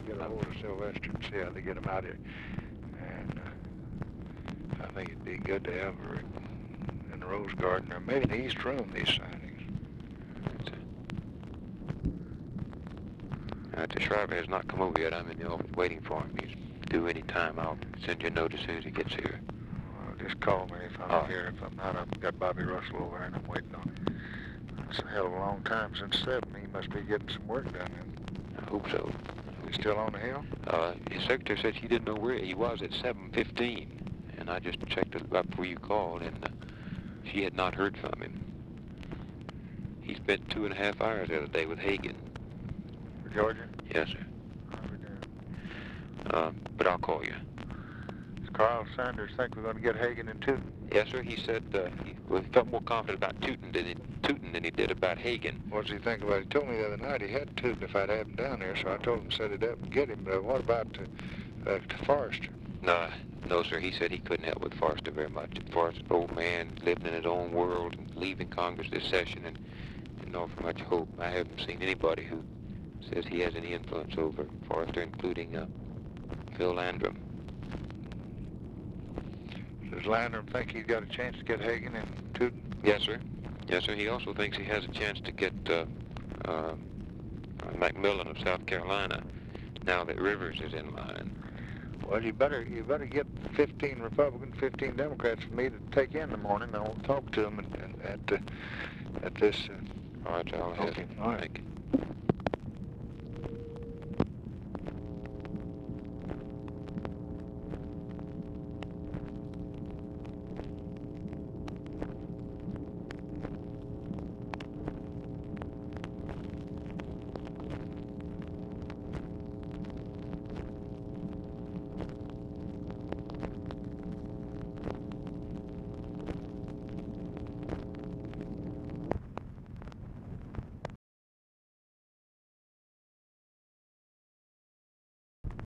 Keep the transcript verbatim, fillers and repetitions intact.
to get a hold of Sylvester and see how they get him out here. And uh, I think it'd be good to have her in the Rose Garden or maybe in the East Room, these signings. Uh, the Shriver has not come over yet. I'm in the office waiting for him. He's due any time. I'll send you a note as soon as he gets here. Well, just call me if I'm Oh. here. If I'm not, I've got Bobby Russell over there and I'm waiting on him. It's a hell of a long time since seven. He must be getting some work done then. I hope so. He's still on the hill? Uh, his secretary said she didn't know where he was at seven fifteen, and I just checked it right before you called, and uh, she had not heard from him. He spent two and a half hours the other day with Hagen. For Georgia? Yes, sir. Over there. Uh, but I'll call you. Does Carl Sanders think we're going to get Hagen in Tooten? Yes, sir. He said uh, he, well, he felt more confident about Tooten than, he, Tooten than he did about Hagen. What does he think about it? He told me the other night he had Tooten if I'd have him down there, so I told him to set it up and get him. But what about uh, uh, Forrester? No, no, sir. He said he couldn't help with Forrester very much. Forrester's an old man, living in his own world, and leaving Congress this session, and didn't offer much hope. I haven't seen anybody who says he has any influence over Forrester, including uh, Phil Landrum. Does Landrum think he's got a chance to get Hagen in Tooten? Yes, sir. Yes, sir. He also thinks he has a chance to get uh, uh, McMillan of South Carolina, now that Rivers is in line. Well, you better you better get fifteen Republicans, fifteen Democrats for me to take in the morning. I'll talk to them and, and at uh, at this. Uh, All right, I'll have okay. it. All right. Thank you.